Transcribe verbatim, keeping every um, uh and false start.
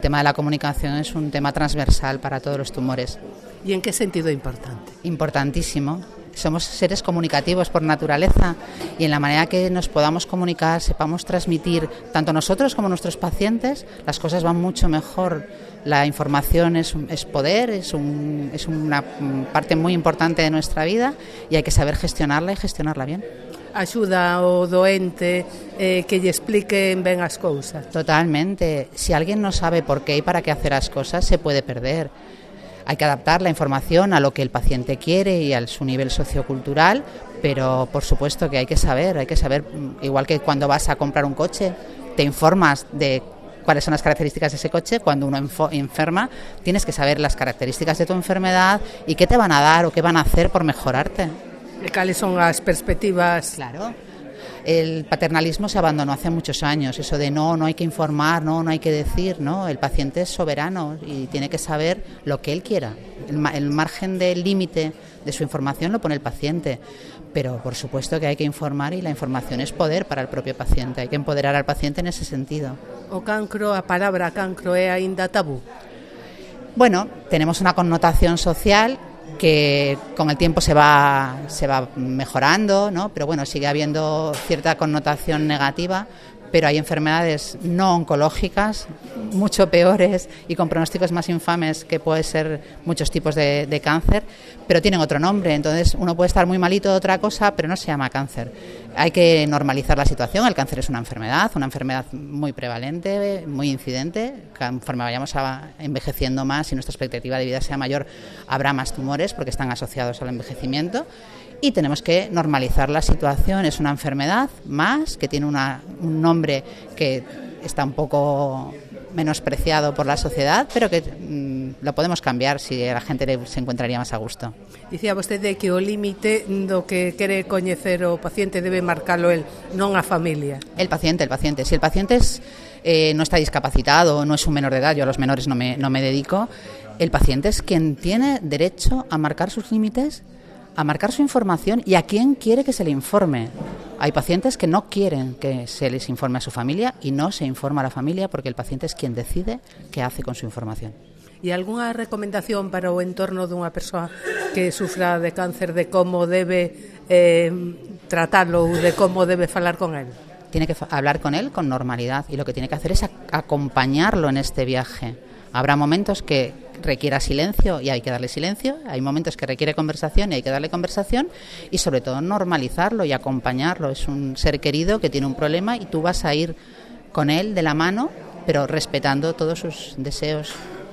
tema de la comunicación es un tema transversal para todos los tumores. ¿Y en qué sentido importante? Importantísimo. Somos seres comunicativos por naturaleza y en la manera que nos podamos comunicar, sepamos transmitir, tanto nosotros como nuestros pacientes, las cosas van mucho mejor. La información es, es poder, es, un, es una parte muy importante de nuestra vida y hay que saber gestionarla y gestionarla bien. Axuda ao doente eh, que lle expliquen ben as cousas. Totalmente. Si alguien no sabe por qué y para qué hacer las cosas, se puede perder. Hay que adaptar la información a lo que el paciente quiere y a su nivel sociocultural, pero por supuesto que hay que saber, hay que saber, igual que cuando vas a comprar un coche, te informas de cuáles son las características de ese coche. Cuando uno enferma, tienes que saber las características de tu enfermedad y qué te van a dar o qué van a hacer por mejorarte. E cales son as perspectivas? Claro. El paternalismo se abandonó hace muchos años, eso de no, no hay que informar, no, no hay que decir, no, el paciente es soberano y tiene que saber lo que él quiera. El, el margen del límite de su información lo pone el paciente, pero por supuesto que hay que informar y la información es poder para el propio paciente, hay que empoderar al paciente en ese sentido. O cancro, a palabra cancro é aínda tabú? Bueno, tenemos una connotación social que con el tiempo se va se va mejorando, ¿no? Pero bueno, sigue habiendo cierta connotación negativa, pero hay enfermedades no oncológicas mucho peores y con pronósticos más infames, que puede ser muchos tipos de, de cáncer, pero tienen otro nombre. Entonces uno puede estar muy malito de otra cosa, pero no se llama cáncer. Hay que normalizar la situación. El cáncer es una enfermedad, una enfermedad muy prevalente, muy incidente. Conforme vayamos a envejeciendo más y nuestra expectativa de vida sea mayor, habrá más tumores porque están asociados al envejecimiento. Y tenemos que normalizar la situación. Es una enfermedad más que tiene una, un nombre que está un poco menospreciado por la sociedad, pero que mmm, lo podemos cambiar si a la gente se encontraría más a gusto. Dicía vostede que o límite do que quere coñecer o paciente debe marcalo el, non a familia. El paciente, el paciente. Si el paciente es, eh, no está discapacitado, no es un menor de edad, yo a los menores no me, no me dedico, el paciente es quien tiene derecho a marcar sus límites, a marcar su información y a quién quiere que se le informe. Hay pacientes que no quieren que se les informe a su familia y no se informa a la familia porque el paciente es quien decide qué hace con su información. E algunha recomendación para o entorno dunha persoa que sufra de cáncer, de como debe eh, tratarlo ou de como debe falar con él? Tiene que hablar con él con normalidad y lo que tiene que hacer es acompañarlo en este viaje. Habrá momentos que requiera silencio y hay que darle silencio, hay momentos que requiere conversación y hay que darle conversación y sobre todo normalizarlo y acompañarlo. Es un ser querido que tiene un problema y tú vas a ir con él de la mano, pero respetando todos sus deseos